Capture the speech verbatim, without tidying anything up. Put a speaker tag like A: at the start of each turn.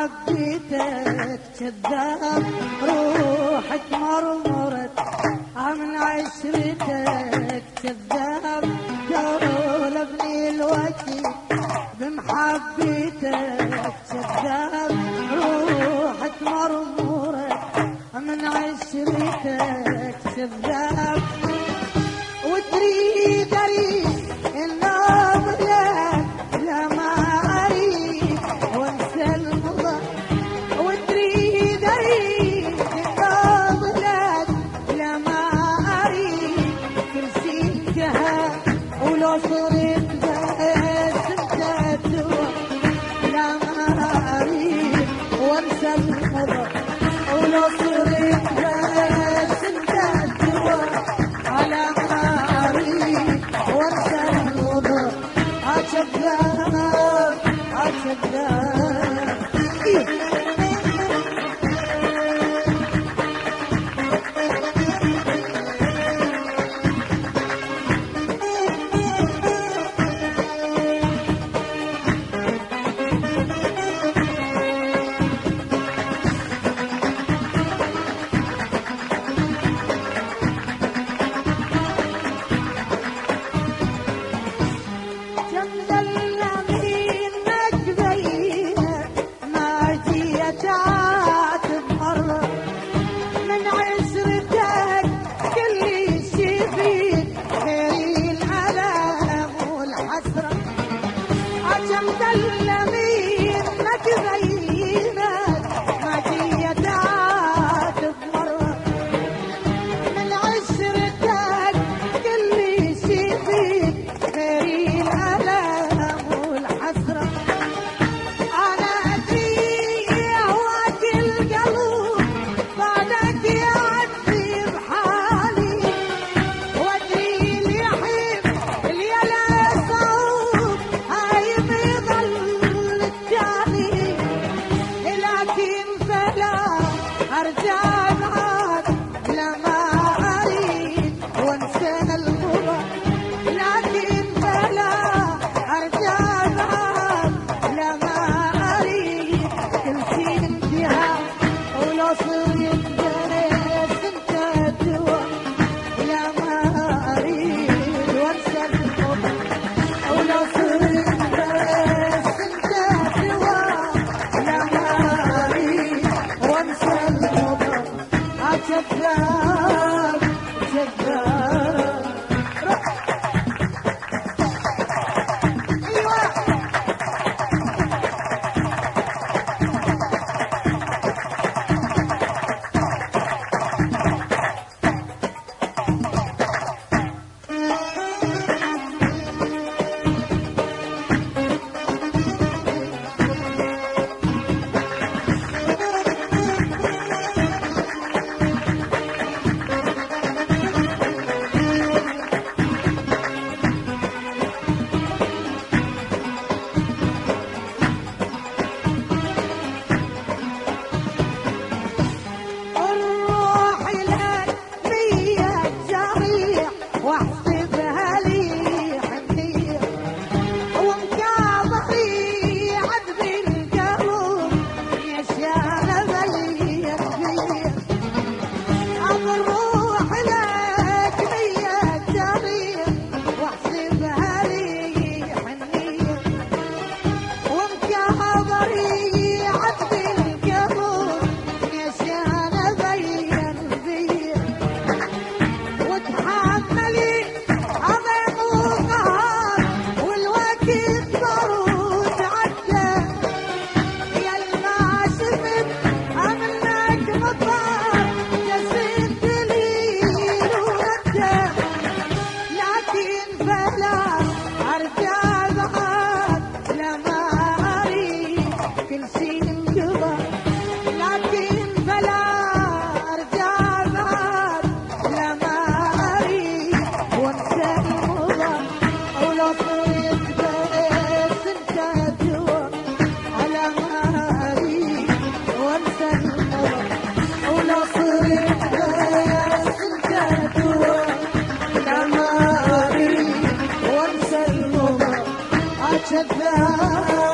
A: حبيتك كذاب روحك مرمرت من عشرتك كذاب قول ابني الوكيل بمحبيتك كذاب روحك مرمرت من عشرتك كذاب وتريد اريد النوم لك لا ما اريد وانسى المضى وتريد اريد النوم لك لا ما اريد كل شي انتهى ولو صرت بس انت الدوا لا ما اريد وانسى المضى ولو صرت بس انت الدوا على ما اريد وانسى المضى عجبنا عجبنا شدنا